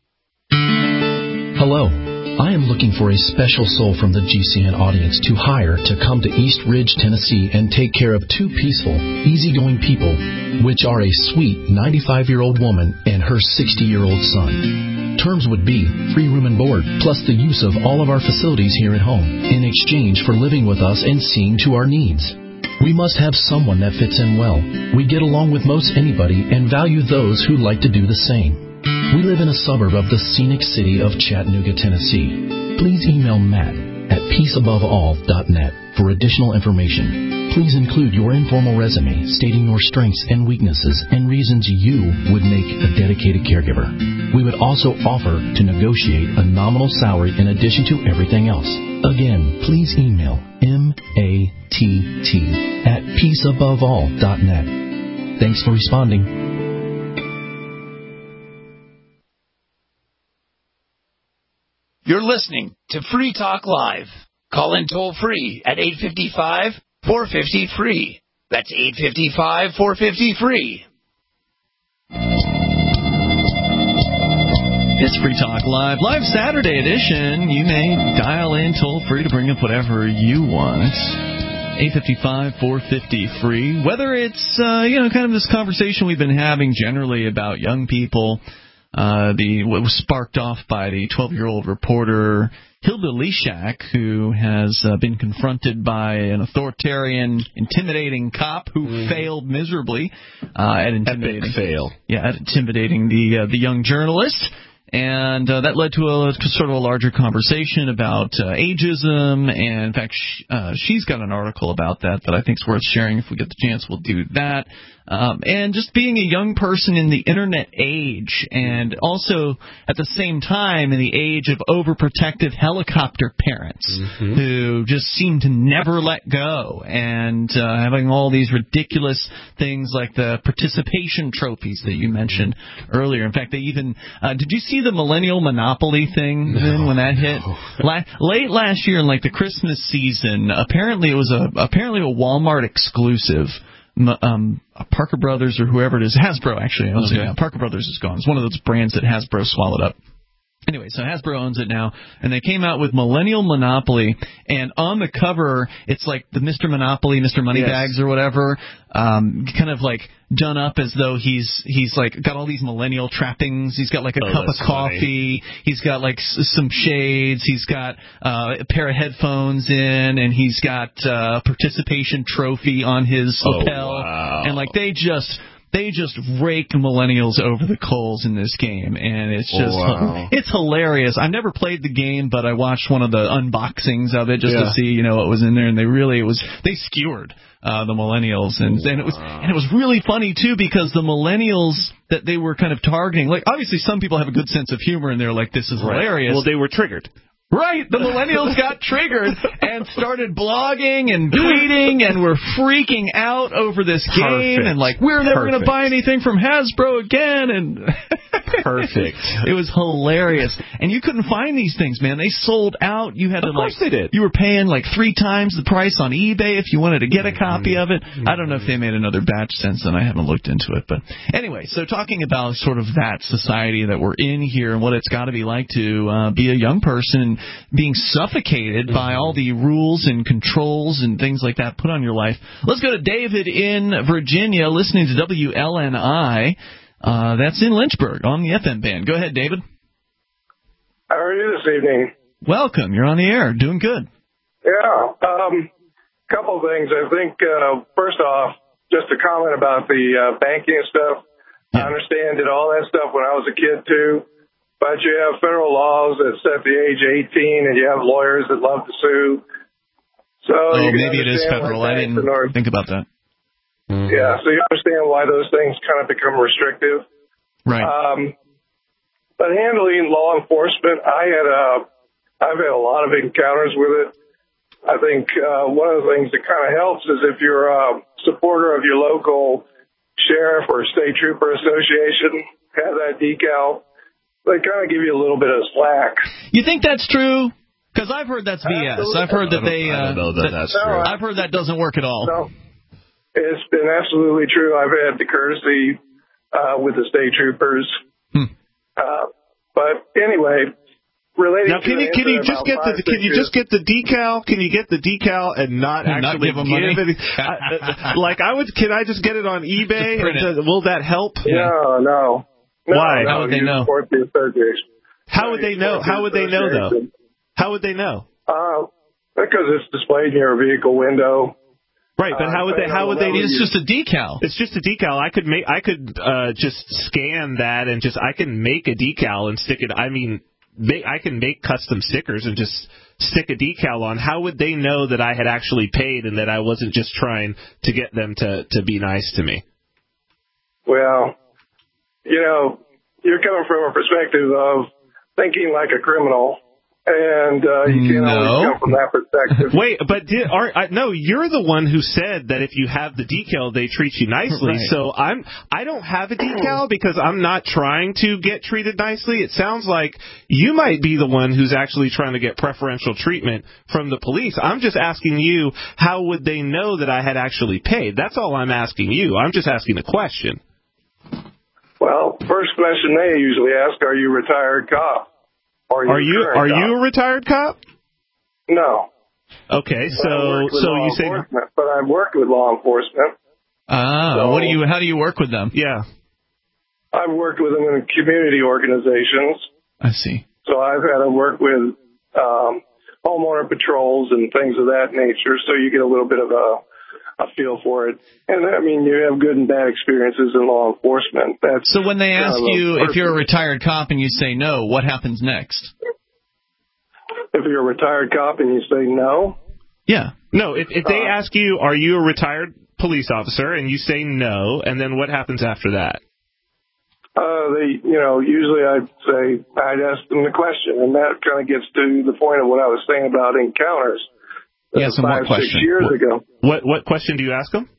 Hello. I am looking for a special soul from the G C N audience to hire to come to East Ridge, Tennessee and take care of two peaceful, easygoing people, which are a sweet ninety-five-year-old woman and her sixty-year-old son. Terms would be free room and board, plus the use of all of our facilities here at home, in exchange for living with us and seeing to our needs. We must have someone that fits in well. We get along with most anybody and value those who like to do the same. We live in a suburb of the scenic city of Chattanooga, Tennessee. Please email Matt at peace above all dot net for additional information. Please include your informal resume stating your strengths and weaknesses and reasons you would make a dedicated caregiver. We would also offer to negotiate a nominal salary in addition to everything else. Again, please email M A T T at peace above all dot net. Thanks for responding. You're listening to Free Talk Live. Call in toll free at eight five five, four five zero, free. That's eight five five, four five zero, free. It's Free Talk Live, live Saturday edition. You may dial in toll free to bring up whatever you want. eight five five, four five zero, free. Whether it's, uh, you know, kind of this conversation we've been having generally about young people, uh, the what was sparked off by the twelve-year-old reporter Hilda Leshak, who has uh, been confronted by an authoritarian, intimidating cop who mm. failed miserably uh, at intimidating. Epic fail. Yeah, at intimidating the uh, the young journalist. And uh, that led to a to sort of a larger conversation about uh, ageism. And, in fact, sh- uh, she's got an article about that that I think is worth sharing. If we get the chance, we'll do that. Um, and just being a young person in the Internet age, and also at the same time in the age of overprotective helicopter parents mm-hmm. who just seem to never let go, and uh, having all these ridiculous things like the participation trophies that you mentioned earlier. In fact, they even uh, did you see the Millennial Monopoly thing no, when that hit no. La- late last year in like the Christmas season? Apparently, it was a apparently a Walmart exclusive. Um, Parker Brothers or whoever it is, Hasbro actually owns okay. it now. Parker Brothers is gone. It's one of those brands that Hasbro swallowed up. Anyway, so Hasbro owns it now, and they came out with Millennial Monopoly, and on the cover, it's like the Mister Monopoly, Mister Moneybags yes. or whatever, um, kind of like done up as though he's he's like got all these millennial trappings. He's got like a oh, cup of coffee. Funny. He's got like s- some shades. He's got uh, a pair of headphones in, and he's got uh, a participation trophy on his lapel. Oh, wow. And like they just They just rake millennials over the coals in this game, and it's just Wow. it's hilarious. I've never played the game, but I watched one of the unboxings of it just Yeah. to see, you know, what was in there, and they really it was they skewered uh, the millennials, and, and it was and it was really funny too because the millennials that they were kind of targeting, like obviously some people have a good sense of humor and they're like, this is Right. hilarious. Well, they were triggered. Right, the millennials got triggered and started blogging and tweeting and were freaking out over this game. Perfect. And like, we're never going to Perfect. buy anything from Hasbro again. And Perfect. It was hilarious. And you couldn't find these things, man. They sold out. You had to Of course like, they did. You were paying like three times the price on eBay if you wanted to get a copy of it. I don't know if they made another batch since then. I haven't looked into it. But anyway, so talking about sort of that society that we're in here and what it's got to be like to uh, be a young person and being suffocated by all the rules and controls and things like that put on your life. Let's go to David in Virginia, listening to W L N I. Uh, that's in Lynchburg on the F M band. Go ahead, David. How are you this evening? Welcome. You're on the air. Doing good. Yeah. Um, couple of things. I think, uh, first off, just a comment about the uh, banking and stuff. I understand did all that stuff when I was a kid, too. But you have federal laws that set the age eighteen, and you have lawyers that love to sue. So oh, you can maybe it is understand federal. why I didn't banks are- think about that. Yeah, so you understand why those things kind of become restrictive. Right. Um, but handling law enforcement, I had a, I've had a lot of encounters with it. I think uh, one of the things that kind of helps is if you're a supporter of your local sheriff or state trooper association, have that decal. They kind of give you a little bit of slack. You think that's true? Because I've heard that's B S. I've heard that they. Uh, I don't know that, that that's no, true. I've heard that doesn't work at all. No, it's been absolutely true. I've had the courtesy uh, with the state troopers. Hmm. Uh, but anyway, relating Now, can to you the can you incident just about get the five, can you six just get the decal? Can you get the decal and not And not actually give 'em money? any? I, like I would, can I just get it on eBay? print And it. does- will that help? No, no. No, Why? No, How would they you know? support the association. How would they know? How would they know though? How would they know? Uh, because it's displayed in your vehicle window. Right, but how would they? How would they? It's just a decal. It's just a decal. I could make. I could uh, just scan that and just. I can make a decal and stick it. I mean, make, I can make custom stickers and just stick a decal on. How would they know that I had actually paid and that I wasn't just trying to get them to to be nice to me? Well, you know, you're coming from a perspective of thinking like a criminal, and uh, you can't No. always come from that perspective. Wait, but did, are, I, no, you're the one who said that if you have the decal, they treat you nicely. Right. So I'm, I don't have a decal because I'm not trying to get treated nicely. It sounds like you might be the one who's actually trying to get preferential treatment from the police. I'm just asking you, how would they know that I had actually paid? That's all I'm asking you. I'm just asking a question. Well, first question they usually ask: are you a retired cop? Or Are you, a current are cop? you a retired cop? No. Okay, But I so, work with so law you say, enforcement, but I've worked with law enforcement. Ah, So- what do you? How do you work with them? yeah. I've worked with them in community organizations. I see. So I've had to work with um, homeowner patrols and things of that nature, so you get a little bit of a, a feel for it. And, I mean, you have good and bad experiences in law enforcement. That's So when they kind ask of a you if you're a person. retired cop and you say no, what happens next? If you're a retired cop and you say no, Yeah. No, if, if they Uh, ask you, are you a retired police officer, and you say no, and then what happens after that? uh, they, you know, usually I'd say, I'd ask them the question, and that kind of gets to the point of what I was saying about encounters. Yes, and Five, what six question? years ago. What what question do you ask them?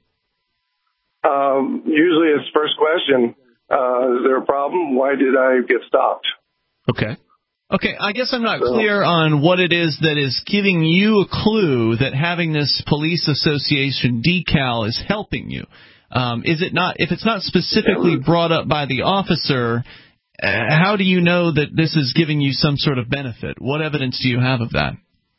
Um, usually it's first question, uh, is there a problem? Why did I get stopped? Okay. Okay, I guess I'm not So- clear on what it is that is giving you a clue that having this police association decal is helping you. Um, is it not? If it's not specifically brought up by the officer, uh, how do you know that this is giving you some sort of benefit? What evidence do you have of that?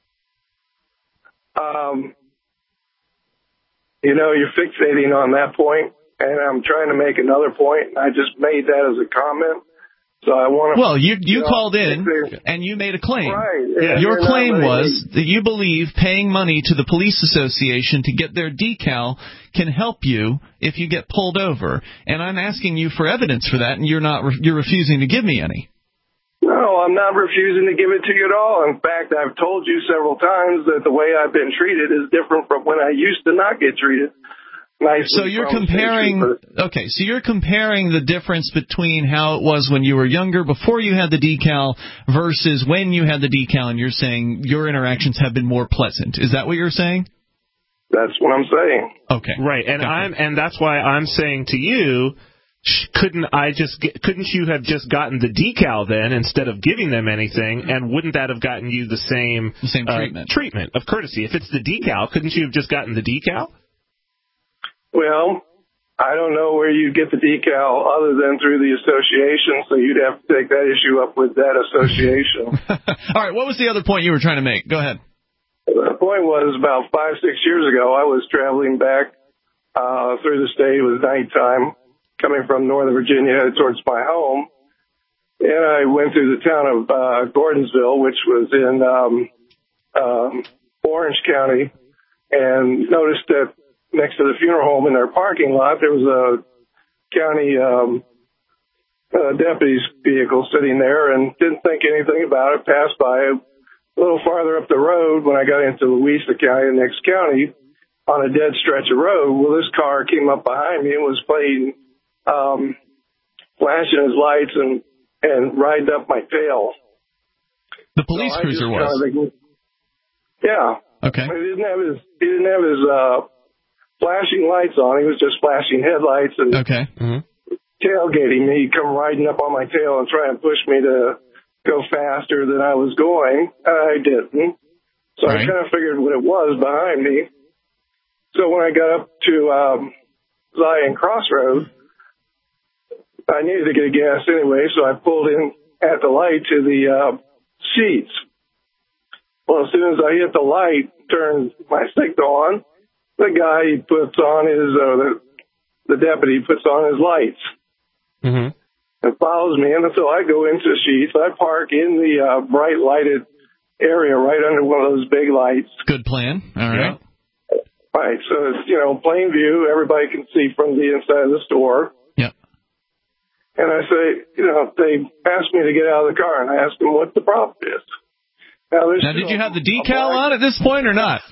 Um, you know, you're fixating on that point, and I'm trying to make another point, and I just made that as a comment. So I want to. Well, you you, you know, called in they, and you made a claim. Right. Yeah. Your claim was that you believe paying money to the police association to get their decal can help you if you get pulled over. And I'm asking you for evidence for that, and you're not. You're refusing to give me any. No, I'm not refusing to give it to you at all. In fact, I've told you several times that the way I've been treated is different from when I used to not get treated. So you're comparing, okay, so you're comparing the difference between how it was when you were younger, before you had the decal, versus when you had the decal, and you're saying your interactions have been more pleasant. Is that what you're saying? That's what I'm saying. Okay. Right, and I'm and that's why I'm saying to you, couldn't I just get, couldn't you have just gotten the decal then instead of giving them anything, and wouldn't that have gotten you the same, the same uh, treatment. treatment of courtesy? If it's the decal, couldn't you have just gotten the decal? Well, I don't know where you get the decal other than through the association, so you'd have to take that issue up with that association. All right, what was the other point you were trying to make? Go ahead. The point was about five, six years ago, I was traveling back uh, through the state. It was nighttime, coming from Northern Virginia headed towards my home. And I went through the town of uh, Gordonsville, which was in um, um, Orange County, and noticed that next to the funeral home in their parking lot, there was a county um, uh, deputy's vehicle sitting there, and didn't think anything about it. Passed by a little farther up the road when I got into Louisa County, the next county, on a dead stretch of road. Well, this car came up behind me and was playing, um, flashing his lights and, and riding up my tail. The police so cruiser was? Kind of, yeah. Okay. He didn't have his, he didn't have his, uh, flashing lights on. He was just flashing headlights and okay. mm-hmm. tailgating me. He'd come riding up on my tail and try and push me to go faster than I was going. I didn't. So right. I kind of figured what it was behind me. So when I got up to um, Zion Crossroad, I needed to get gas anyway, so I pulled in at the light to the uh, seats. Well, as soon as I hit the light, turned my signal on, the guy puts on his, uh, the, the deputy puts on his lights mm-hmm. and follows me. And so I go into Sheets. I park in the uh, bright lighted area right under one of those big lights. Good plan. All right. Yeah. Right. So it's, you know, plain view. Everybody can see from the inside of the store. Yep. And I say, you know, they asked me to get out of the car, and I asked them what the problem is. Now, now did you have the decal on at this point or not?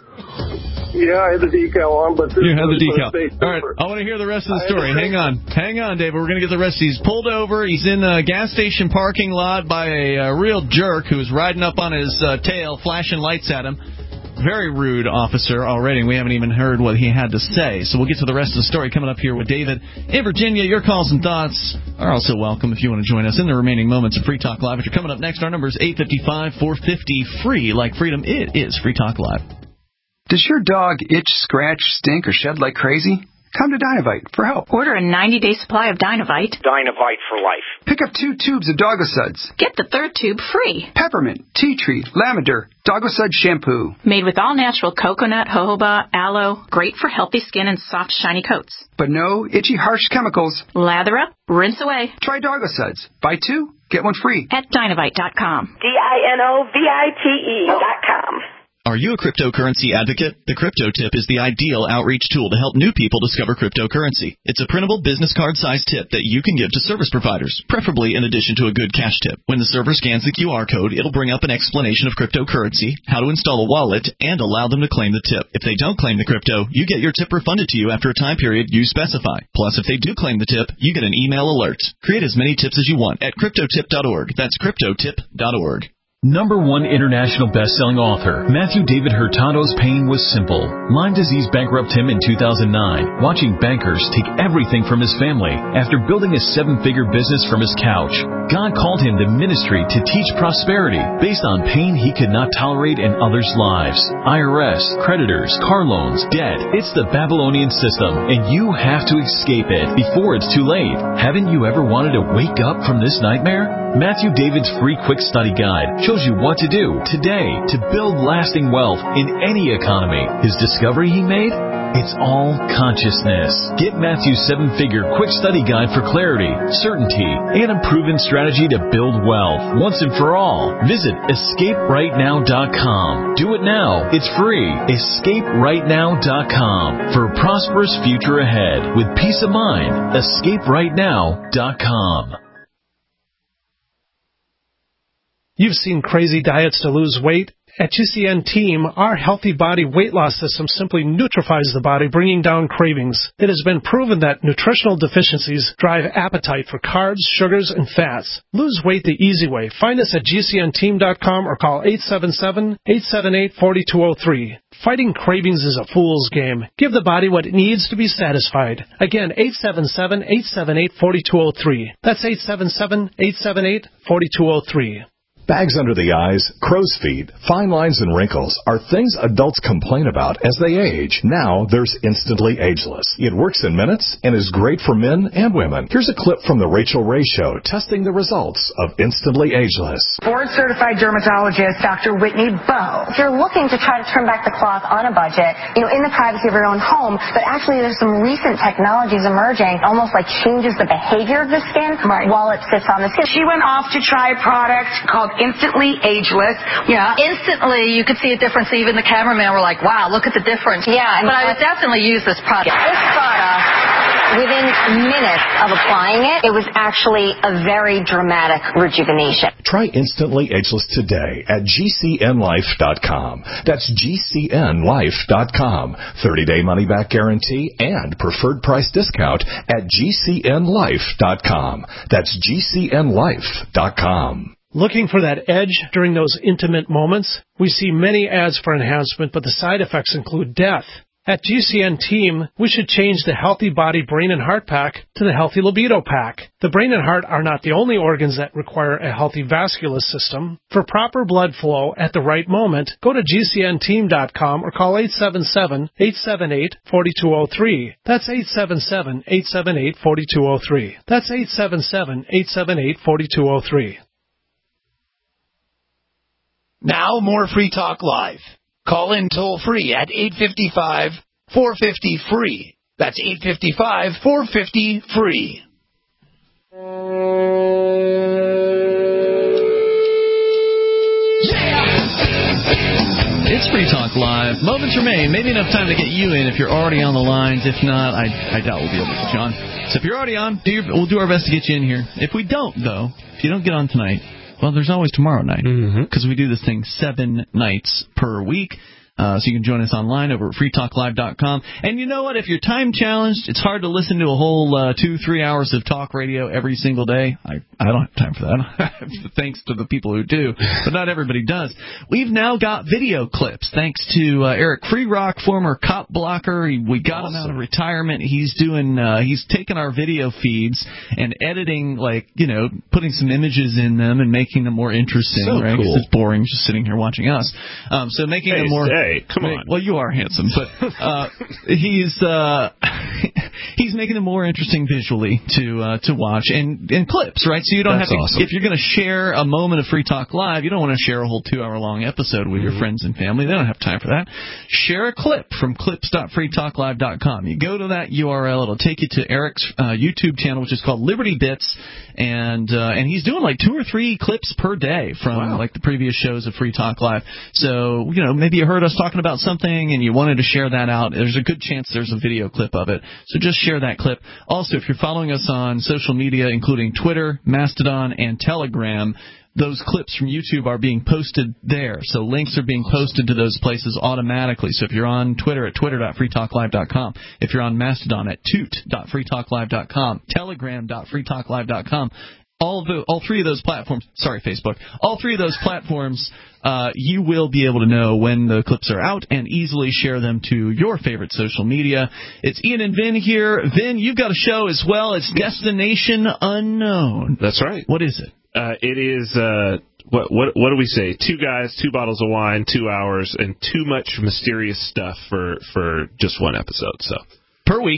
Yeah, I had the decal on, but this you had the decal. All right, I want to hear the rest of the story. Hang on, hang on, David. We're going to get the rest. He's pulled over. He's in a gas station parking lot by a, a real jerk who's riding up on his uh, tail, flashing lights at him. Very rude officer already. We haven't even heard what he had to say. So we'll get to the rest of the story coming up here with David. In Virginia, your calls and thoughts are also welcome if you want to join us in the remaining moments of Free Talk Live. If you're coming up next, our number is eight five five, four five zero, free. Like freedom, it is Free Talk Live. Does your dog itch, scratch, stink, or shed like crazy? Come to Dynovite for help. Order a ninety-day supply of Dynovite. Dynovite for life. Pick up two tubes of Dogosuds. Get the third tube free. Peppermint, tea tree, lavender, Dogosud shampoo. Made with all-natural coconut, jojoba, aloe. Great for healthy skin and soft, shiny coats. But no itchy, harsh chemicals. Lather up, rinse away. Try Dogosuds. Buy two, get one free. At Dynovite dot com. D I N O V I T E dot com. Are you a cryptocurrency advocate? The Crypto Tip is the ideal outreach tool to help new people discover cryptocurrency. It's a printable business card-sized tip that you can give to service providers, preferably in addition to a good cash tip. When the server scans the Q R code, it'll bring up an explanation of cryptocurrency, how to install a wallet, and allow them to claim the tip. If they don't claim the crypto, you get your tip refunded to you after a time period you specify. Plus, if they do claim the tip, you get an email alert. Create as many tips as you want at crypto tip dot org. That's crypto tip dot org. Number one international best-selling author, Matthew David Hurtado's pain was simple. Lyme disease bankrupted him in two thousand nine, watching bankers take everything from his family after building a seven-figure business from his couch. God called him to ministry to teach prosperity based on pain he could not tolerate in others' lives. I R S, creditors, car loans, debt. It's the Babylonian system, and you have to escape it before it's too late. Haven't you ever wanted to wake up from this nightmare? Matthew David's free quick study guide shows you what to do today to build lasting wealth in any economy. His discovery he made? It's all consciousness. Get Matthew's seven-figure quick study guide for clarity, certainty, and a proven strategy to build wealth once and for all. Visit escape right now dot com. Do it now. It's free. escape right now dot com for a prosperous future ahead with peace of mind. escape right now dot com. You've seen crazy diets to lose weight. At G C N Team, our Healthy Body weight loss system simply neutralizes the body, bringing down cravings. It has been proven that nutritional deficiencies drive appetite for carbs, sugars, and fats. Lose weight the easy way. Find us at G C N team dot com or call eight seven seven, eight seven eight, four two zero three. Fighting cravings is a fool's game. Give the body what it needs to be satisfied. Again, eight seven seven, eight seven eight, four two zero three. That's eight seven seven, eight seven eight, four two zero three. Bags under the eyes, crow's feet, fine lines, and wrinkles are things adults complain about as they age. Now there's Instantly Ageless. It works in minutes and is great for men and women. Here's a clip from the Rachel Ray Show testing the results of Instantly Ageless. Board-certified dermatologist Doctor Whitney Bowe. If you're looking to try to turn back the clock on a budget, you know, in the privacy of your own home, but actually there's some recent technologies emerging, almost like changes the behavior of the skin right. while it sits on the skin. She went off to try a product called Instantly Ageless. Yeah, instantly you could see a difference. Even the cameraman were like, wow, look at the difference. Yeah. I mean, but I would definitely use this product. This product, within minutes of applying it, it was actually a very dramatic rejuvenation. Try Instantly Ageless today at G C N life dot com. That's G C N life dot com. thirty-day money-back guarantee and preferred price discount at G C N life dot com. That's G C N life dot com. Looking for that edge during those intimate moments? We see many ads for enhancement, but the side effects include death. At G C N Team, we should change the Healthy Body Brain and Heart Pack to the Healthy Libido Pack. The brain and heart are not the only organs that require a healthy vascular system. For proper blood flow at the right moment, go to G C N team dot com or call eight seven seven, eight seven eight, four two zero three. That's eight seven seven, eight seven eight, four two zero three. That's eight seven seven, eight seven eight, four two zero three. Now more Free Talk Live. Call in toll free at eight five five, four five zero, free. That's eight five five, four five zero, free. It's Free Talk Live. Moments remain. Maybe enough time to get you in if you're already on the lines. If not, I, I doubt we'll be able to get you on. So if you're already on, do your, we'll do our best to get you in here. If we don't, though, if you don't get on tonight, well, there's always tomorrow night, because mm-hmm. we do this thing seven nights per week. Uh, so you can join us online over at free talk live dot com. And you know what? If you're time challenged, it's hard to listen to a whole uh, two, three hours of talk radio every single day. I, I don't have time for that. Thanks to the people who do, but not everybody does. We've now got video clips, thanks to uh, Eric Freerock, former cop blocker. He, we got awesome. him out of retirement. He's doing. Uh, he's taking our video feeds and editing, like, you know, putting some images in them and making them more interesting. So right? cool. It's boring just sitting here watching us. Um, so making hey, them more. Hey. Hey, come on. Well, you are handsome, but uh, he's uh, he's making them more interesting visually to uh, to watch and, and clips, right? So you don't That's have to. Awesome. If you're going to share a moment of Free Talk Live, you don't want to share a whole two-hour-long episode with mm-hmm. your friends and family. They don't have time for that. Share a clip from clips dot free talk live dot com. You go to that U R L. It'll take you to Eric's uh, YouTube channel, which is called Liberty Bits, and uh, and he's doing like two or three clips per day from wow. like the previous shows of Free Talk Live. So you know, maybe you heard us talking about something and you wanted to share that out. There's a good chance there's a video clip of it. So just share that clip. Also, if you're following us on social media, including Twitter, Mastodon, and Telegram, those clips from YouTube are being posted there. So links are being posted to those places automatically. So if you're on Twitter at twitter dot free talk live dot com, if you're on Mastodon at toot dot free talk live dot com, telegram dot free talk live dot com, all the all three of those platforms, sorry, Facebook, all three of those platforms, uh, you will be able to know when the clips are out and easily share them to your favorite social media. It's Ian and Vin here. Vin, you've got a show as well. It's Destination Unknown. That's right. What is it? Uh, it is, uh, what, what what do we say? Two guys, two bottles of wine, two hours, and too much mysterious stuff for, for just one episode. So per week.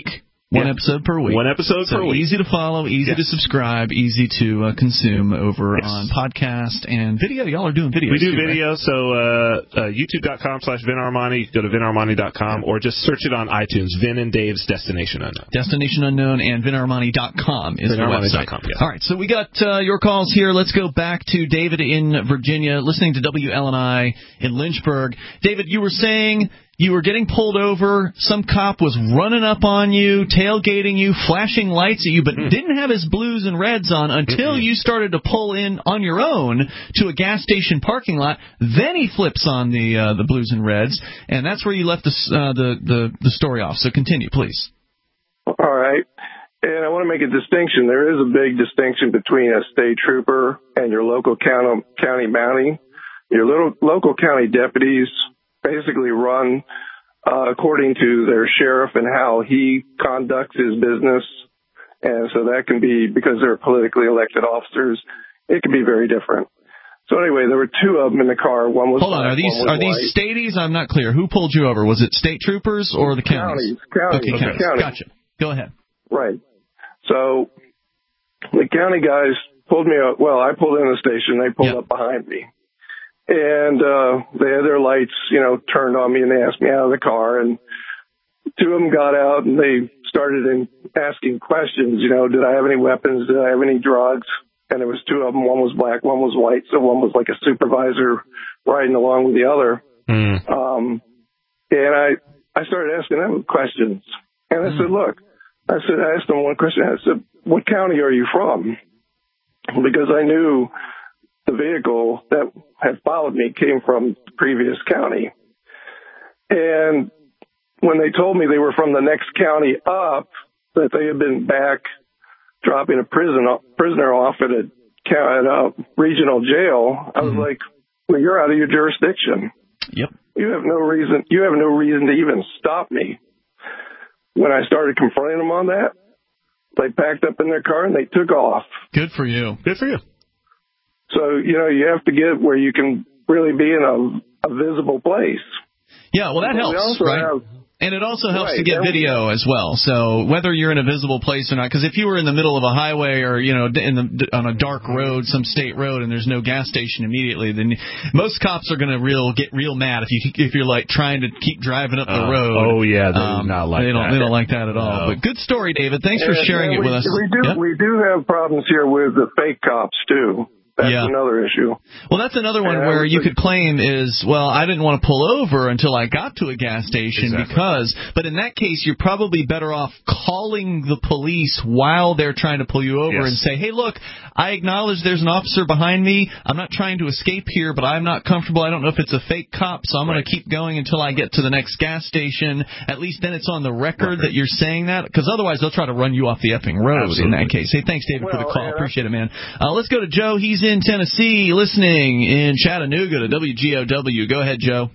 One Yeah. episode per week. One episode so per week. Easy to follow, easy Yes. to subscribe, easy to uh, consume over Yes. on podcast and video. Y'all are doing videos. We do too, video, right? so uh, uh, youtube.com slash Vin Armani. You can go to vin armani dot com or just search it on iTunes. Vin and Dave's Destination Unknown. Destination Unknown and vin armani dot com is vin the armani website. dot com, yes. All right, so we got uh, your calls here. Let's go back to David in Virginia, listening to W L N I in Lynchburg. David, you were saying you were getting pulled over. Some cop was running up on you, tailgating you, flashing lights at you, but mm. didn't have his blues and reds on until Mm-mm. you started to pull in on your own to a gas station parking lot. Then he flips on the uh, the blues and reds, and that's where you left the, uh, the the the story off. So continue, please. All right. And I want to make a distinction. There is a big distinction between a state trooper and your local county, county bounty. Your little local county deputies basically run uh, according to their sheriff and how he conducts his business. And so that can be, because they're politically elected officers, it can be very different. So anyway, there were two of them in the car. One was Hold on, black, are these one was are white. these statities? I'm not clear. Who pulled you over? Was it state troopers or the counties? Counties. Counties. Okay, counties. Counties. Gotcha. Go ahead. Right. So the county guys pulled me up. Well, I pulled in the station. They pulled yep. up behind me. And uh, they had their lights, you know, turned on me, and they asked me out of the car. And two of them got out, and they started in asking questions. You know, did I have any weapons? Did I have any drugs? And there was two of them. One was black, one was white. So one was like a supervisor riding along with the other. Mm. Um, and I, I started asking them questions. And I mm. said, look, I said, I asked them one question. I said, what county are you from? Because I knew the vehicle that had followed me came from the previous county. And when they told me they were from the next county up, that they had been back dropping a prison prisoner off at a, at a regional jail, I was mm-hmm. like, well, you're out of your jurisdiction. Yep. You have no reason, you have no reason to even stop me. When I started confronting them on that, they packed up in their car and they took off. Good for you. Good for you. So, you know, you have to get where you can really be in a, a visible place. Yeah, well, that but helps, we right? Have, and it also helps right, to get video as well. So whether you're in a visible place or not, because if you were in the middle of a highway or, you know, in the, on a dark road, some state road, and there's no gas station immediately, then most cops are going to real get real mad if you if you're like trying to keep driving up the uh, road. Oh yeah, they um, do not like they don't, that. They don't like that at all. No. But good story, David. Thanks and, for sharing it we, with us. We do yep. we do have problems here with the fake cops too. That's yeah. another issue. Well, that's another one and where you could claim is, well, I didn't want to pull over until I got to a gas station exactly. because, but in that case, you're probably better off calling the police while they're trying to pull you over yes. and say, hey, look, I acknowledge there's an officer behind me. I'm not trying to escape here, but I'm not comfortable. I don't know if it's a fake cop, so I'm right. going to keep going until I get to the next gas station. At least then it's on the record, record. that you're saying that, because otherwise they'll try to run you off the effing road Absolutely. in that case. Hey, thanks, David, well, for the call. Appreciate it, man. Uh, let's go to Joe. He's in Tennessee. Listening in Chattanooga to W G O W. Go ahead, Joe.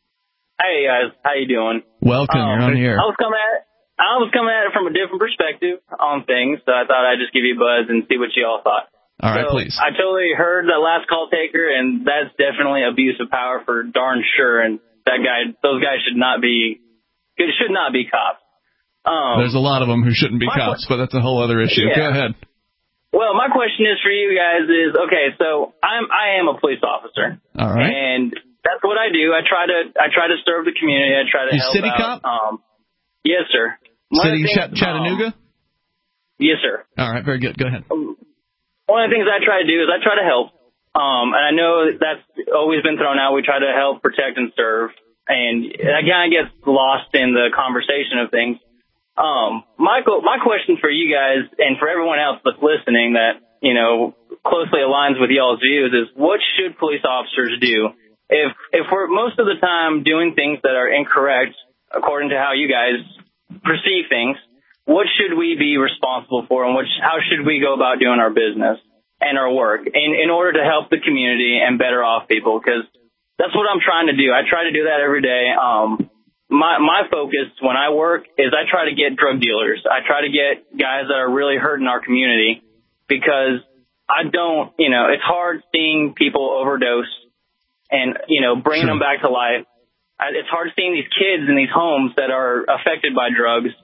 Hey guys, how you doing? Welcome, um, you're on here. I was coming at I was coming at it from a different perspective on things, so I thought I'd just give you a buzz and see what you all thought. All right, so, please. I totally heard the last call taker, and that's definitely abuse of power for darn sure. And that guy, those guys should not be, should not be cops. Um, There's a lot of them who shouldn't be cops, but that's a whole other issue. Yeah. Go ahead. Well, my question is for you guys is, okay, so I'm, I am a police officer. All right. And that's what I do. I try to, I try to serve the community. I try to you help city out. cop? Um, yes, sir. One city things, Ch- Chattanooga? Um, yes, sir. All right, very good. Go ahead. Um, one of the things I try to do is I try to help. Um, and I know that's always been thrown out. We try to help, protect, and serve. And that kind of gets lost in the conversation of things. Um, Michael, my question for you guys and for everyone else that's listening that, you know, closely aligns with y'all's views is what should police officers do if, if we're most of the time doing things that are incorrect according to how you guys perceive things? What should we be responsible for, and which, how should we go about doing our business and our work in, in order to help the community and better off people? Because that's what I'm trying to do. I try to do that every day. Um, My my focus when I work is I try to get drug dealers. I try to get guys that are really hurting our community because I don't, you know, it's hard seeing people overdose and, you know, bringing sure. them back to life. I, it's hard seeing these kids in these homes that are affected by drugs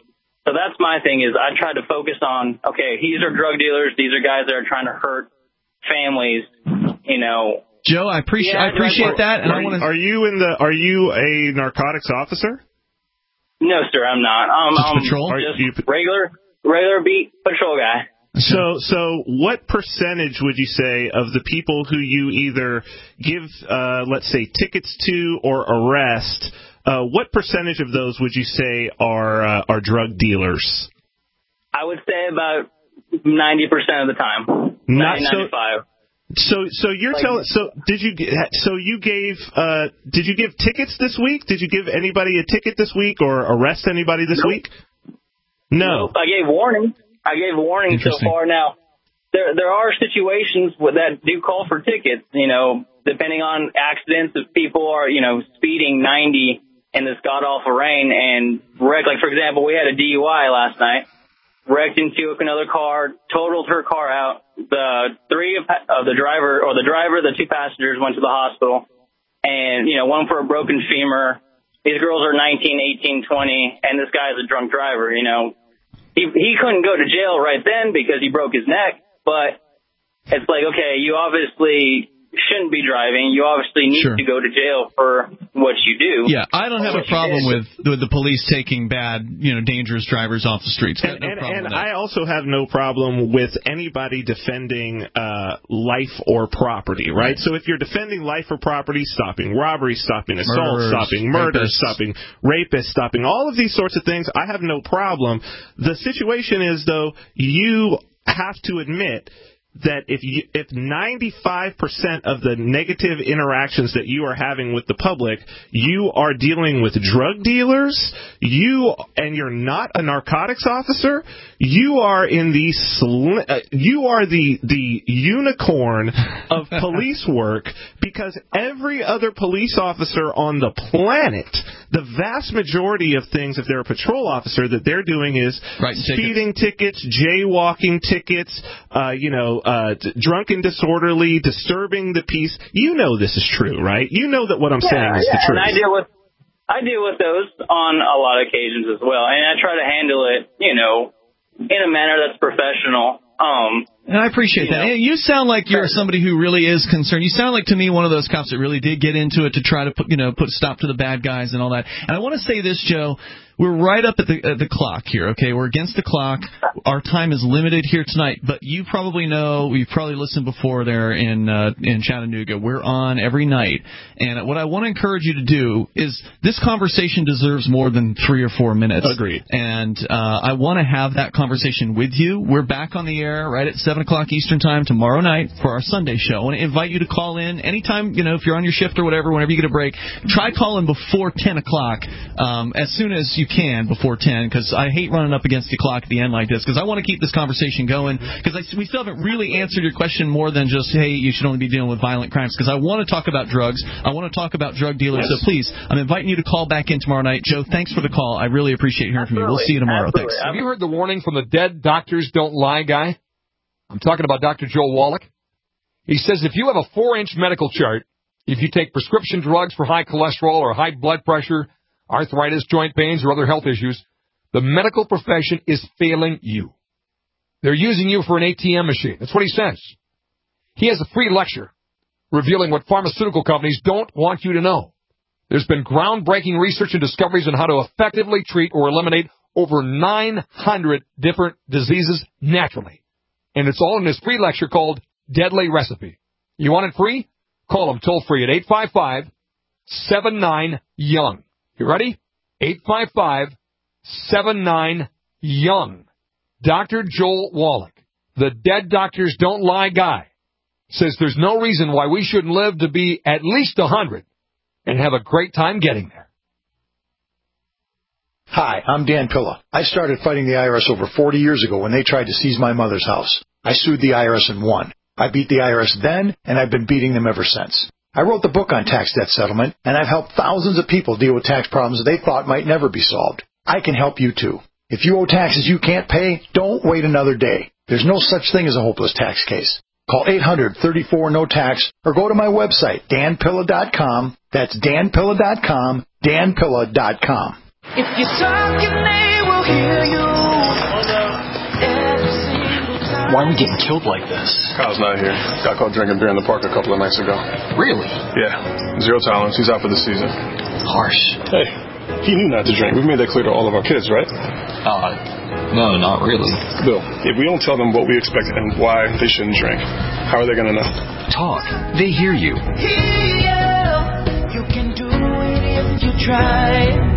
So that's my thing is I try to focus on, okay, these are drug dealers. These are guys that are trying to hurt families, you know. Joe, I appreciate Yeah, I appreciate that, and are, I want to. Are you in the? Are you a narcotics officer? No, sir, I'm not. Um, Just I'm patrol? just You- regular, regular beat patrol guy. So, so what percentage would you say of the people who you either give, uh, let's say, tickets to or arrest? Uh, what percentage of those would you say are uh, are drug dealers? I would say about ninety percent of the time. Not ninety, so- ninety-five. So, so you're Like- telling. So, did you? So you gave? Uh, did you give tickets this week? Did you give anybody a ticket this week, or arrest anybody this Nope. week? No. Nope, I gave warnings. I gave warnings so Interesting. far. Now, there there are situations with, that do call for tickets. You know, depending on accidents, if people are you know speeding ninety in this god awful rain and wreck. Like for example, we had a D U I last night. Wrecked into another car, totaled her car out. The three of of the driver, or the driver, the two passengers went to the hospital. And, you know, one for a broken femur. These girls are nineteen, eighteen, twenty, and this guy's a drunk driver, you know. He he couldn't go to jail right then because he broke his neck, but it's like, okay, you obviously shouldn't be driving. You obviously need Sure. to go to jail for what you do. Yeah, I don't have a What you problem did. with, with the police taking bad, you know, dangerous drivers off the streets. Got And, no and, problem and with that. I also have no problem with anybody defending uh, life or property, right? Right. So if you're defending life or property, stopping robbery, stopping assault, Murderers, stopping murder, rapists. stopping rapists, stopping all of these sorts of things, I have no problem. The situation is, though, you have to admit that if you, if ninety-five percent of the negative interactions that you are having with the public, you are dealing with drug dealers, you and you're not a narcotics officer, you are in the sli- uh, you are the the unicorn of police work, because every other police officer on the planet, the vast majority of things, if they're a patrol officer, that they're doing is Writing tickets. speeding tickets, jaywalking tickets, uh, you know, uh, d- drunk and disorderly, disturbing the peace. You know this is true, right? You know that what I'm Yeah, saying is yeah, the truth. and I deal with I deal with those on a lot of occasions as well, and I try to handle it, you know, in a manner that's professional. Um, And I appreciate you that. know. And you sound like you're somebody who really is concerned. You sound like to me one of those cops that really did get into it to try to put, you know, put a stop to the bad guys and all that. And I want to say this, Joe. We're right up at the at the clock here, okay? We're against the clock. Our time is limited here tonight, but you probably know, you've probably listened before there in uh, in Chattanooga. We're on every night. And what I want to encourage you to do is, this conversation deserves more than three or four minutes. Agreed. And uh, I want to have that conversation with you. We're back on the air right at seven o'clock Eastern Time tomorrow night for our Sunday show. I want to invite you to call in anytime, you know, if you're on your shift or whatever, whenever you get a break. Try calling before ten o'clock, um, as soon as you can before ten, because I hate running up against the clock at the end like this, because I want to keep this conversation going, because we still haven't really answered your question more than just, hey, you should only be dealing with violent crimes, because I want to talk about drugs. I want to talk about drug dealers. Yes. So please, I'm inviting you to call back in tomorrow night. Joe, thanks for the call. I really appreciate hearing from you. We'll see you tomorrow. Absolutely. Thanks. Have you heard the warning from the dead doctors don't lie guy? I'm talking about Doctor Joel Wallach. He says if you have a four-inch medical chart, if you take prescription drugs for high cholesterol or high blood pressure, arthritis, joint pains, or other health issues, the medical profession is failing you. They're using you for an A T M machine. That's what he says. He has a free lecture revealing what pharmaceutical companies don't want you to know. There's been groundbreaking research and discoveries on how to effectively treat or eliminate over nine hundred different diseases naturally. And it's all in this free lecture called Deadly Recipe. You want it free? Call him toll free at eight five five, seven nine, young. You ready? eight five five, seven nine, young. Doctor Joel Wallach, the dead doctors don't lie guy, says there's no reason why we shouldn't live to be at least one hundred and have a great time getting there. Hi, I'm Dan Pilla. I started fighting the I R S over forty years ago when they tried to seize my mother's house. I sued the I R S and won. I beat the I R S then, and I've been beating them ever since. I wrote the book on tax debt settlement, and I've helped thousands of people deal with tax problems they thought might never be solved. I can help you too. If you owe taxes you can't pay, don't wait another day. There's no such thing as a hopeless tax case. Call eight hundred, thirty-four, no tax or go to my website, dan pilla dot com. That's dan pilla dot com, dan pilla dot com. If you're talking, they will Why are we getting killed like this? Kyle's not here. Got caught drinking beer in the park a couple of nights ago. Really? Yeah. Zero tolerance. He's out for the season. Harsh. Hey, he knew not to drink. We've made that clear to all of our kids, right? Uh, no, not really. Bill, if we don't tell them what we expect and why they shouldn't drink, how are they going to know? Talk. They hear you. You can do it if you try.